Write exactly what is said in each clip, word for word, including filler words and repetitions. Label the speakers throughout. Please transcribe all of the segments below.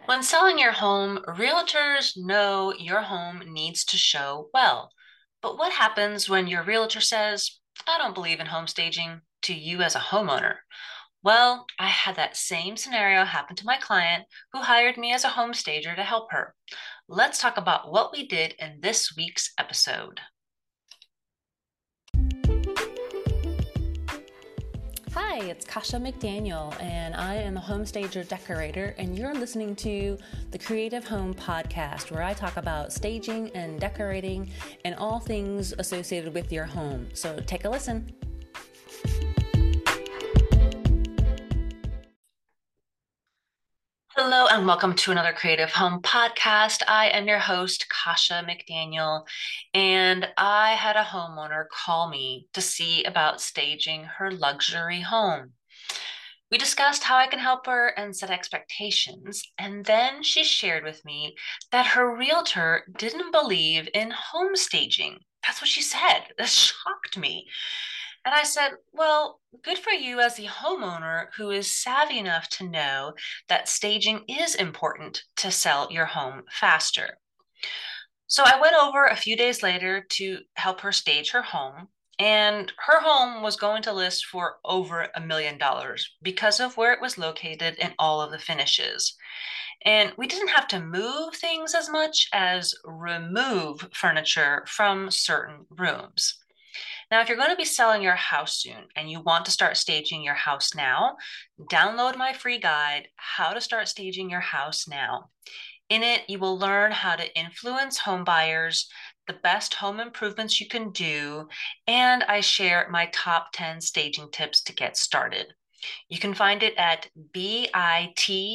Speaker 1: When selling your home, realtors know your home needs to show well. But what happens when your realtor says, I don't believe in home staging to you as a homeowner? Well, I had that same scenario happen to my client who hired me as a home stager to help her. Let's talk about what we did in this week's episode.
Speaker 2: Hi, it's Kasha McDaniel, and I am a home stager decorator, and you're listening to the Creative Home Podcast, where I talk about staging and decorating and all things associated with your home. So take a listen.
Speaker 1: Hello, and welcome to another Creative Home Podcast. I am your host, Kasha McDaniel, and I had a homeowner call me to see about staging her luxury home. We discussed how I can help her and set expectations, and then she shared with me that her realtor didn't believe in home staging. That's what she said. That shocked me. And I said, well, good for you as the homeowner who is savvy enough to know that staging is important to sell your home faster. So I went over a few days later to help her stage her home, and her home was going to list for over a million dollars because of where it was located and all of the finishes. And we didn't have to move things as much as remove furniture from certain rooms. Now, if you're going to be selling your house soon and you want to start staging your house now, download my free guide, How to Start Staging Your House Now. In it, you will learn how to influence home buyers, the best home improvements you can do, and I share my top ten staging tips to get started. You can find it at bit.ly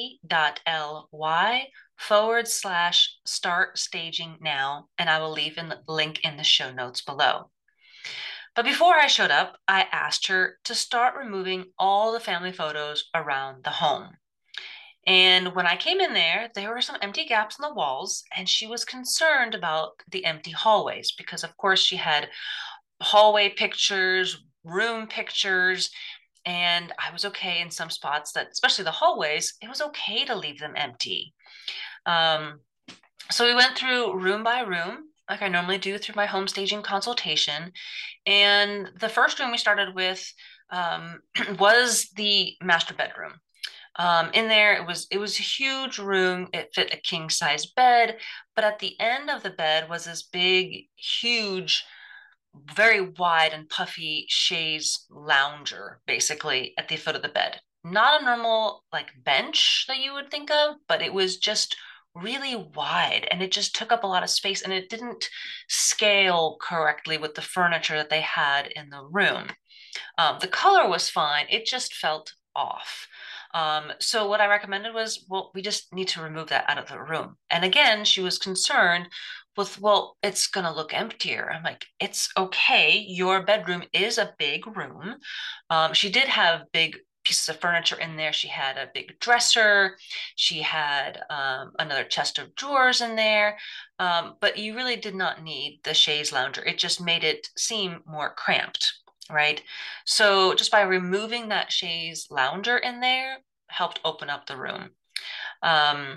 Speaker 1: forward slash start staging now, and I will leave a link in the show notes below. But before I showed up, I asked her to start removing all the family photos around the home. And when I came in there, there were some empty gaps in the walls, and she was concerned about the empty hallways because, of course, she had hallway pictures, room pictures, and I was okay in some spots that, especially the hallways, it was okay to leave them empty. Um, so we went through room by room, like I normally do through my home staging consultation. And the first room we started with um, was the master bedroom. Um, in there, it was it was a huge room. It fit a king size bed, but at the end of the bed was this big, huge, very wide and puffy chaise lounger, basically at the foot of the bed. Not a normal like bench that you would think of, but it was just really wide and it just took up a lot of space and it didn't scale correctly with the furniture that they had in the room. Um, the color was fine, it just felt off. Um, so what I recommended was, well, we just need to remove that out of the room. And again, she was concerned with, well, it's going to look emptier. I'm like, it's okay. Your bedroom is a big room. Um, she did have big pieces of furniture in there. She had a big dresser. She had um, another chest of drawers in there. Um, but you really did not need the chaise lounger. It just made it seem more cramped, right? So just by removing that chaise lounger in there helped open up the room. Um,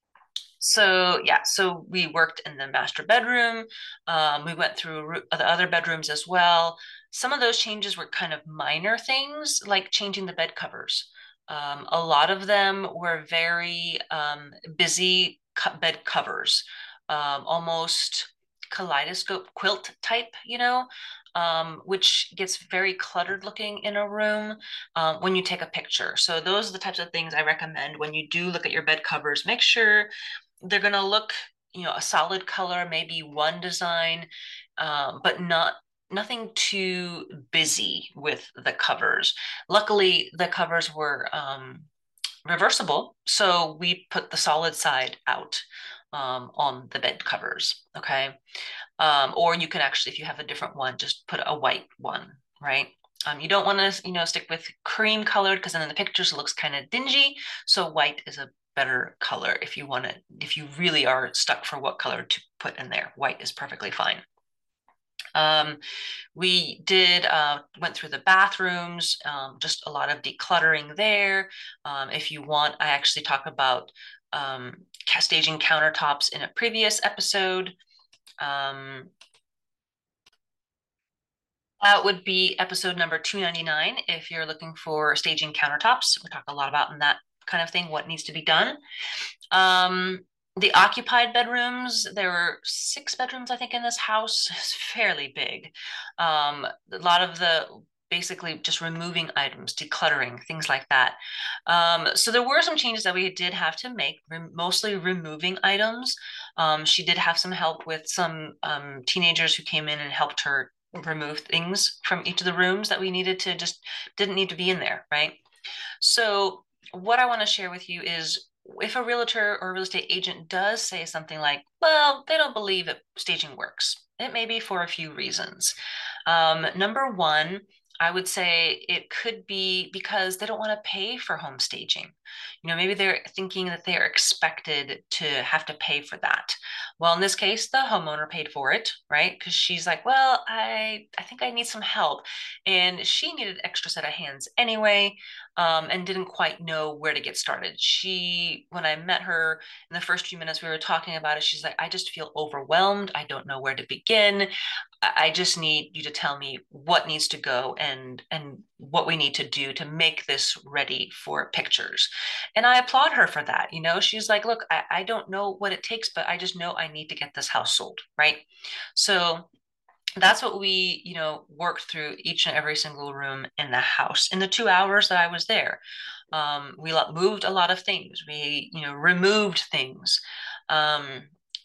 Speaker 1: so yeah, so we worked in the master bedroom. Um, we went through the other bedrooms as well. Some of those changes were kind of minor things, like changing the bed covers. Um, a lot of them were very um, busy bed covers, um, almost kaleidoscope quilt type, you know, um, which gets very cluttered looking in a room um, when you take a picture. So those are the types of things I recommend when you do look at your bed covers. Make sure they're going to look, you know, a solid color, maybe one design, um, but not nothing too busy with the covers. Luckily, the covers were um, reversible, so we put the solid side out um, on the bed covers. Okay, um, or you can actually, if you have a different one, just put a white one, right? Um, you don't want to, you know, stick with cream colored because then in the pictures it looks kind of dingy. So white is a better color if you want to, if you really are stuck for what color to put in there. White is perfectly fine. Um, we did uh, went through the bathrooms, um, just a lot of decluttering there. Um, if you want, I actually talk about um, staging countertops in a previous episode. Um, that would be episode number two ninety-nine if you're looking for staging countertops. We talk a lot about in that kind of thing, what needs to be done. Um, the occupied bedrooms, there were six bedrooms, I think, in this house. It's fairly big. Um, a lot of the basically just removing items, decluttering, things like that. Um, so there were some changes that we did have to make, re- mostly removing items. Um, she did have some help with some um, teenagers who came in and helped her remove things from each of the rooms that we needed to just didn't need to be in there, right? So what I want to share with you is if a realtor or real estate agent does say something like, well, they don't believe that staging works, it may be for a few reasons. Um, number one, I would say it could be because they don't want to pay for home staging. You know, maybe they're thinking that they're expected to have to pay for that. Well, in this case, the homeowner paid for it, right? Because she's like, well, I I think I need some help. And she needed an extra set of hands anyway, um, and didn't quite know where to get started. She, when I met her in the first few minutes we were talking about it, she's like, I just feel overwhelmed. I don't know where to begin. I just need you to tell me what needs to go and and what we need to do to make this ready for pictures. And I applaud her for that. You know, she's like, look, I, I don't know what it takes, but I just know I need to get this house sold, right? So that's what we, you know, worked through each and every single room in the house in the two hours that I was there. Um, we moved a lot of things. We, you know, removed things. Um,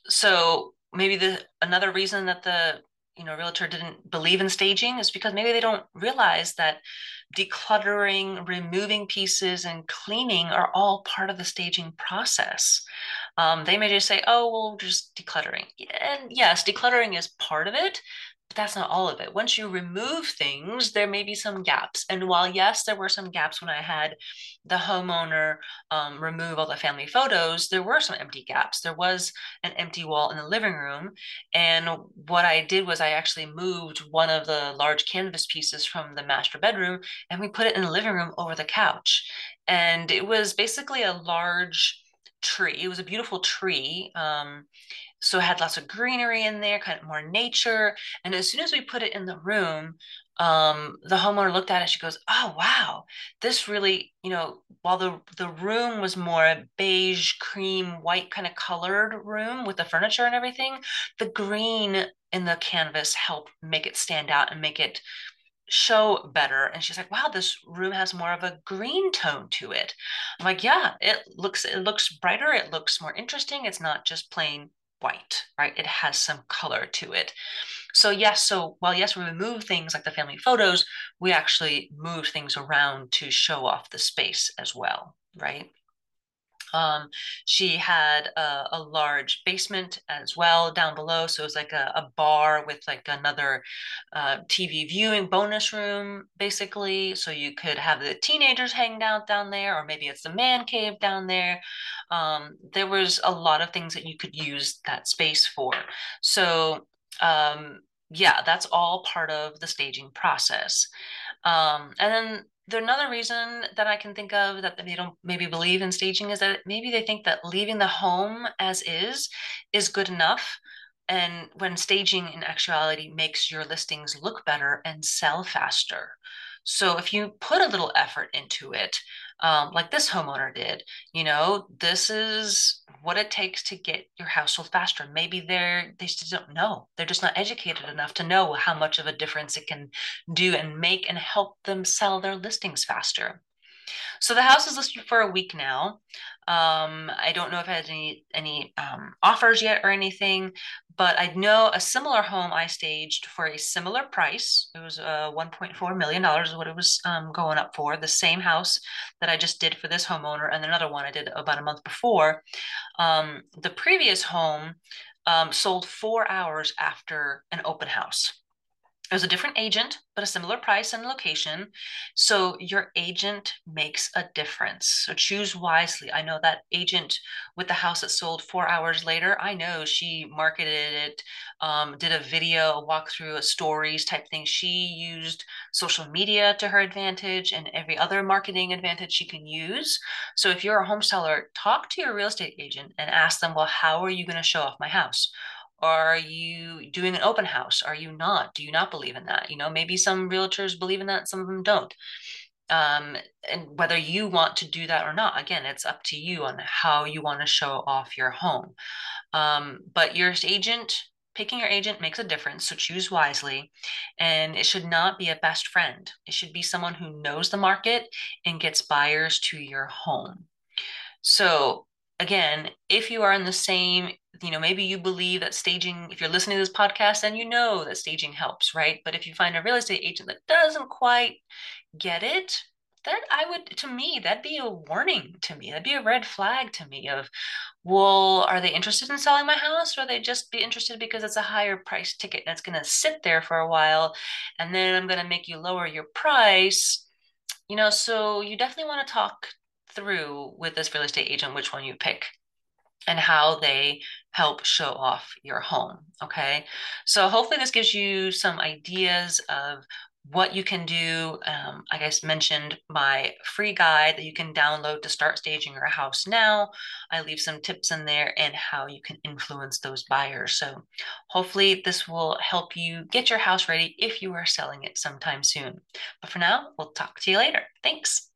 Speaker 1: so maybe the another reason that the you know realtor didn't believe in staging is because maybe they don't realize that decluttering, removing pieces, and cleaning are all part of the staging process. Um, they may just say, oh, well, just decluttering. And yes, decluttering is part of it, but that's not all of it. Once you remove things, there may be some gaps. And while, yes, there were some gaps when I had the homeowner um, remove all the family photos, there were some empty gaps. There was an empty wall in the living room. And what I did was I actually moved one of the large canvas pieces from the master bedroom and we put it in the living room over the couch. And it was basically a large tree. It was a beautiful tree. Um, so it had lots of greenery in there, kind of more nature. And as soon as we put it in the room, um, the homeowner looked at it. She goes, "Oh wow, this really, you know, while the the room was more beige, cream, white kind of colored room with the furniture and everything, the green in the canvas helped make it stand out and make it show better." And she's like, wow, this room has more of a green tone to it. I'm like, yeah, it looks it looks brighter, it looks more interesting. It's not just plain white, right? It has some color to it. So yes, so while yes, we remove things like the family photos, we actually move things around to show off the space as well, right? Um, she had a, a large basement as well down below. So it was like a, a bar with like another uh, T V viewing bonus room, basically. So you could have the teenagers hanging out down there, or maybe it's the man cave down there. Um, there was a lot of things that you could use that space for. So um, yeah, that's all part of the staging process. Um, and then the another reason that I can think of that they don't maybe believe in staging is that maybe they think that leaving the home as is is good enough. And when staging in actuality makes your listings look better and sell faster. So if you put a little effort into it, um, like this homeowner did, you know, this is what it takes to get your house sold faster. Maybe they're they just don't know. They're just not educated enough to know how much of a difference it can do and make and help them sell their listings faster. So the house is listed for a week now. Um, I don't know if it has any any um, offers yet or anything, but I know a similar home I staged for a similar price. It was uh, one point four million dollars is what it was um, going up for. The same house that I just did for this homeowner and another one I did about a month before. Um, the previous home um, sold four hours after an open house. It was a different agent, but a similar price and location. So your agent makes a difference. So choose wisely. I know that agent with the house that sold four hours later. I know she marketed it, um, did a video, a walkthrough, a stories type thing. She used social media to her advantage and every other marketing advantage she can use. So if you're a home seller, talk to your real estate agent and ask them, well, how are you going to show off my house? Are you doing an open house? Are you not? Do you not believe in that? You know, maybe some realtors believe in that, some of them don't. Um, and whether you want to do that or not, again, it's up to you on how you want to show off your home. Um, but your agent, picking your agent makes a difference, so choose wisely. And it should not be a best friend. It should be someone who knows the market and gets buyers to your home. So again, if you are in the same, you know, maybe you believe that staging, if you're listening to this podcast, then you know that staging helps, right? But if you find a real estate agent that doesn't quite get it, that I would, to me, that'd be a warning to me. That'd be a red flag to me of, well, are they interested in selling my house, or are they just be interested because it's a higher price ticket and it's going to sit there for a while, and then I'm going to make you lower your price? You know, so you definitely want to talk through with this real estate agent which one you pick and how they help show off your home. Okay. So hopefully this gives you some ideas of what you can do. Um, I guess mentioned my free guide that you can download to start staging your house now. I leave some tips in there and how you can influence those buyers. So hopefully this will help you get your house ready if you are selling it sometime soon. But for now, we'll talk to you later. Thanks.